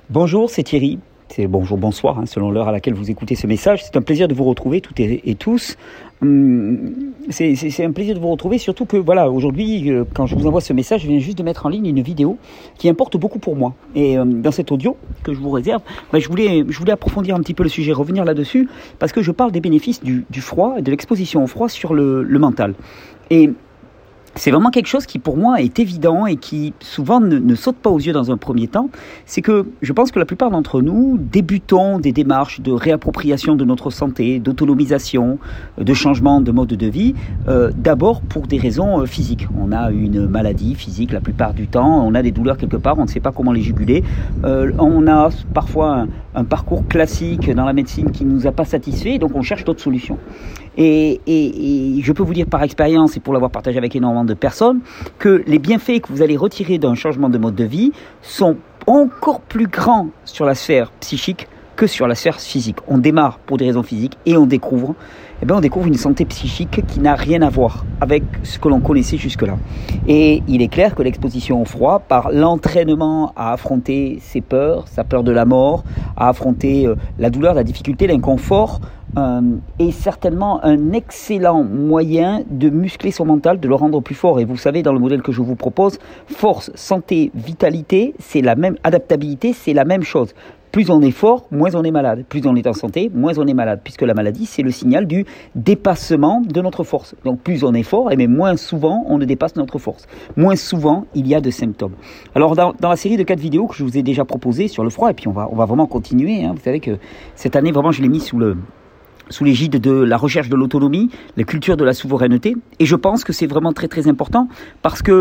Bonjour, c'est Thierry. C'est bonjour, bonsoir, selon l'heure à laquelle vous écoutez ce message. C'est un plaisir de vous retrouver toutes et tous. C'est un plaisir de vous retrouver, surtout que voilà, aujourd'hui, quand je vous envoie ce message, je viens juste de mettre en ligne une vidéo qui importe beaucoup pour moi. Et dans cet audio que je vous réserve, je voulais approfondir un petit peu le sujet, revenir là-dessus, parce que je parle des bénéfices du froid et de l'exposition au froid sur le mental. Et c'est vraiment quelque chose qui, pour moi, est évident et qui, souvent, ne saute pas aux yeux dans un premier temps. C'est que je pense que la plupart d'entre nous débutons des démarches de réappropriation de notre santé, d'autonomisation, de changement de mode de vie, d'abord pour des raisons physiques. On a une maladie physique la plupart du temps, on a des douleurs quelque part, on ne sait pas comment les juguler. On a parfois un parcours classique dans la médecine qui ne nous a pas satisfait, donc on cherche d'autres solutions. Et je peux vous dire par expérience et pour l'avoir partagé avec énormément de personnes que les bienfaits que vous allez retirer d'un changement de mode de vie sont encore plus grands sur la sphère psychique que sur la sphère physique. On démarre pour des raisons physiques et on découvre une santé psychique qui n'a rien à voir avec ce que l'on connaissait jusque-là. Et il est clair que l'exposition au froid, par l'entraînement à affronter ses peurs, sa peur de la mort, à affronter la douleur, la difficulté, l'inconfort, est certainement un excellent moyen de muscler son mental, de le rendre plus fort. Et vous savez, dans le modèle que je vous propose, force, santé, vitalité, c'est la même adaptabilité, c'est la même chose. Plus on est fort, moins on est malade. Plus on est en santé, moins on est malade. Puisque la maladie, c'est le signal du dépassement de notre force. Donc plus on est fort, mais moins souvent on ne dépasse notre force. Moins souvent, il y a de symptômes. Alors dans la série de 4 vidéos que je vous ai déjà proposées sur le froid, et puis on va vraiment continuer. Vous savez que cette année, vraiment, je l'ai mis sous l'égide de la recherche de l'autonomie, la culture de la souveraineté. Et je pense que c'est vraiment très très important parce que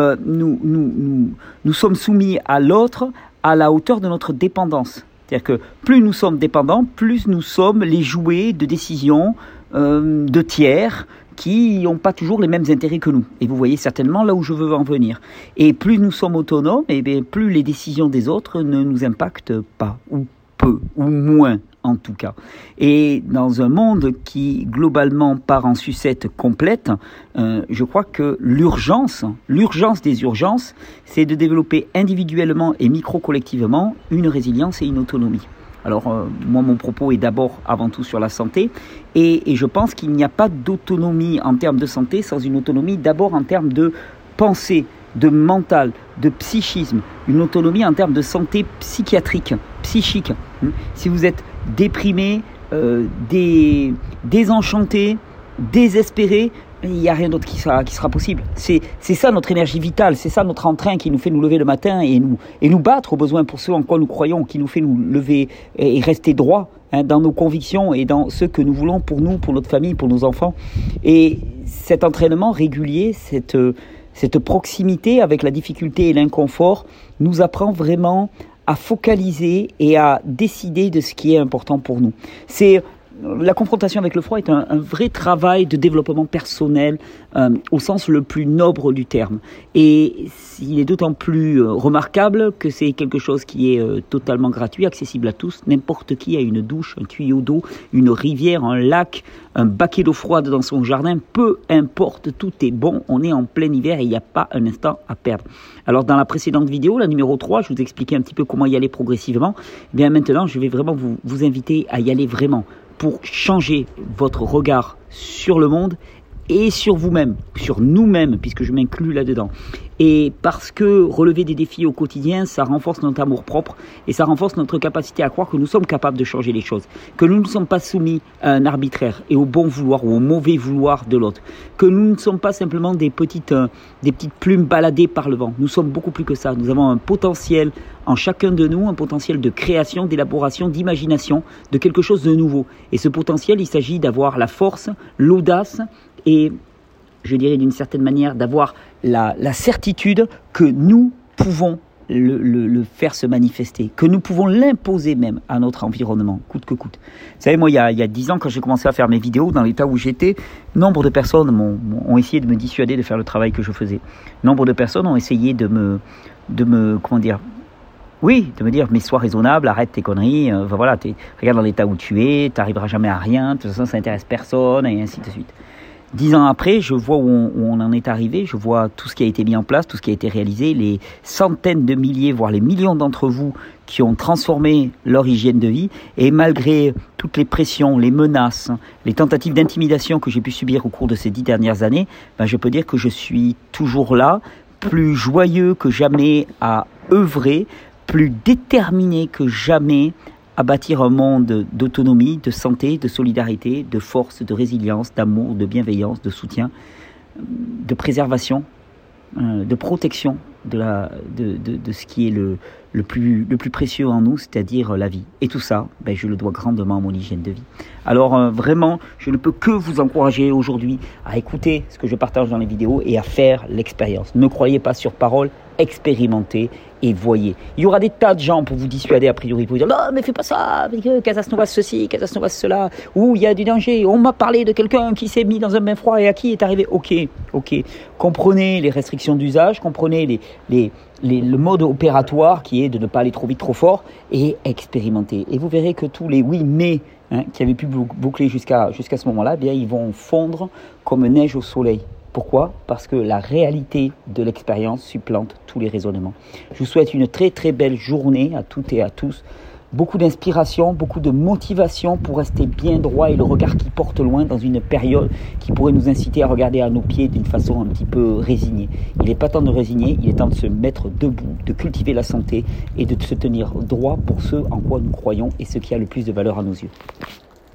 nous sommes soumis à l'autre à la hauteur de notre dépendance. C'est-à-dire que plus nous sommes dépendants, plus nous sommes les jouets de décisions de tiers qui n'ont pas toujours les mêmes intérêts que nous. Et vous voyez certainement là où je veux en venir. Et plus nous sommes autonomes, plus les décisions des autres ne nous impactent pas, ou peu, ou moins en tout cas. Et dans un monde qui globalement part en sucette complète, je crois que l'urgence des urgences, c'est de développer individuellement et micro-collectivement une résilience et une autonomie. Alors moi mon propos est d'abord avant tout sur la santé et je pense qu'il n'y a pas d'autonomie en termes de santé sans une autonomie d'abord en termes de pensée, de mental, de psychisme, une autonomie en termes de santé psychiatrique, psychique. Si vous êtes déprimé, désenchanté, désespéré, il n'y a rien d'autre qui sera possible. C'est ça notre énergie vitale, c'est ça notre entrain qui nous fait nous lever le matin et nous battre au besoin pour ce en quoi nous croyons, qui nous fait nous lever et rester droit dans nos convictions et dans ce que nous voulons pour nous, pour notre famille, pour nos enfants. Et cet entraînement régulier, cette proximité avec la difficulté et l'inconfort nous apprend vraiment à focaliser et à décider de ce qui est important pour nous. La confrontation avec le froid est un vrai travail de développement personnel au sens le plus noble du terme. Et il est d'autant plus remarquable que c'est quelque chose qui est totalement gratuit, accessible à tous. N'importe qui a une douche, un tuyau d'eau, une rivière, un lac, un baquet d'eau froide dans son jardin. Peu importe, tout est bon. On est en plein hiver et il n'y a pas un instant à perdre. Alors dans la précédente vidéo, la numéro 3, je vous expliquais un petit peu comment y aller progressivement. Eh bien maintenant, je vais vraiment vous inviter à y aller vraiment, pour changer votre regard sur le monde et sur vous-même, sur nous-mêmes, puisque je m'inclus là-dedans. Et parce que relever des défis au quotidien, ça renforce notre amour-propre et ça renforce notre capacité à croire que nous sommes capables de changer les choses, que nous ne sommes pas soumis à un arbitraire et au bon vouloir ou au mauvais vouloir de l'autre, que nous ne sommes pas simplement des petites plumes baladées par le vent. Nous sommes beaucoup plus que ça. Nous avons un potentiel en chacun de nous, un potentiel de création, d'élaboration, d'imagination, de quelque chose de nouveau. Et ce potentiel, il s'agit d'avoir la force, l'audace et, je dirais d'une certaine manière, d'avoir la certitude que nous pouvons le faire se manifester, que nous pouvons l'imposer même à notre environnement, coûte que coûte. Vous savez, moi, il y a 10 ans, quand j'ai commencé à faire mes vidéos, dans l'état où j'étais, nombre de personnes ont essayé de me dissuader de faire le travail que je faisais. Nombre de personnes ont essayé de me dire, mais sois raisonnable, arrête tes conneries, regarde dans l'état où tu es, t'arriveras jamais à rien, de toute façon ça n'intéresse personne, et ainsi de suite. 10 ans après, je vois où on en est arrivé, je vois tout ce qui a été mis en place, tout ce qui a été réalisé, les centaines de milliers, voire les millions d'entre vous qui ont transformé leur hygiène de vie. Et malgré toutes les pressions, les menaces, les tentatives d'intimidation que j'ai pu subir au cours de ces 10 dernières années, je peux dire que je suis toujours là, plus joyeux que jamais à œuvrer, plus déterminé que jamais à bâtir un monde d'autonomie, de santé, de solidarité, de force, de résilience, d'amour, de bienveillance, de soutien, de préservation, de protection de ce qui est le plus précieux en nous, c'est-à-dire la vie. Et tout ça, je le dois grandement à mon hygiène de vie. Alors vraiment, je ne peux que vous encourager aujourd'hui à écouter ce que je partage dans les vidéos et à faire l'expérience. Ne croyez pas sur parole, expérimentez et voyez. Il y aura des tas de gens pour vous dissuader a priori, pour vous dire non mais fais pas ça, Casas Novas ceci, Casas Novas cela, ou il y a du danger, on m'a parlé de quelqu'un qui s'est mis dans un bain froid et à qui est arrivé. Ok, comprenez les restrictions d'usage, comprenez le mode opératoire qui est de ne pas aller trop vite, trop fort, et expérimenter. Et vous verrez que tous les oui mais qui avaient pu boucler jusqu'à ce moment-là, ils vont fondre comme neige au soleil. Pourquoi ? Parce que la réalité de l'expérience supplante tous les raisonnements. Je vous souhaite une très très belle journée à toutes et à tous. Beaucoup d'inspiration, beaucoup de motivation pour rester bien droit et le regard qui porte loin dans une période qui pourrait nous inciter à regarder à nos pieds d'une façon un petit peu résignée. Il n'est pas temps de résigner, il est temps de se mettre debout, de cultiver la santé et de se tenir droit pour ce en quoi nous croyons et ce qui a le plus de valeur à nos yeux.